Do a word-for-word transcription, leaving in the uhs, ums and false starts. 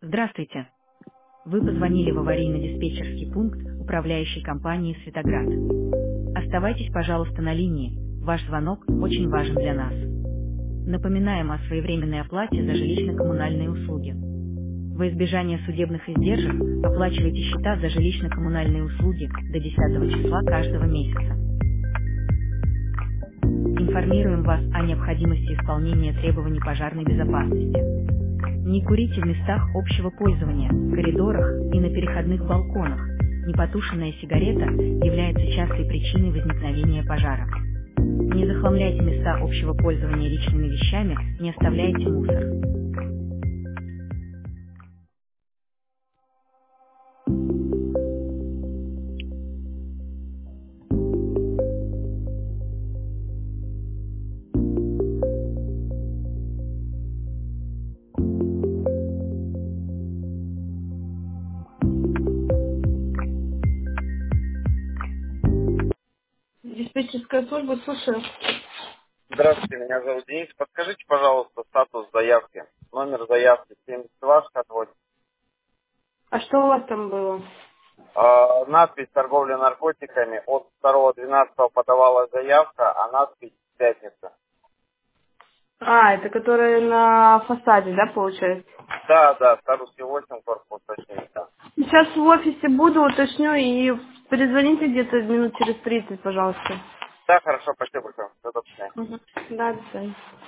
Здравствуйте. Вы позвонили в аварийно-диспетчерский пункт управляющей компании «Светоград». Оставайтесь, пожалуйста, на линии. Ваш звонок очень важен для нас. Напоминаем о своевременной оплате за жилищно-коммунальные услуги. Во избежание судебных издержек оплачивайте счета за жилищно-коммунальные услуги до десятого числа каждого месяца. Информируем вас о необходимости исполнения требований пожарной безопасности. Не курите в местах общего пользования, коридорах и на переходных балконах. Непотушенная сигарета является частой причиной возникновения пожара. Не захламляйте места общего пользования личными вещами, не оставляйте мусор. Диспетчерская служба, слушаю. Здравствуйте, меня зовут Денис. Подскажите, пожалуйста, статус заявки. Номер заявки семьдесят два шестьдесят восемь. А что у вас там было? А, надпись «Торговля наркотиками». От второго двенадцатого подавала заявка, а надпись «Пятница». А, это которая на фасаде, да, получается? Да, да, Старушки восемь, корпус, точнее, да. Сейчас в офисе буду, уточню и перезвоните где-то минут через тридцать, пожалуйста. Да, хорошо, спасибо большое. До свидания. Угу. Да, до свидания.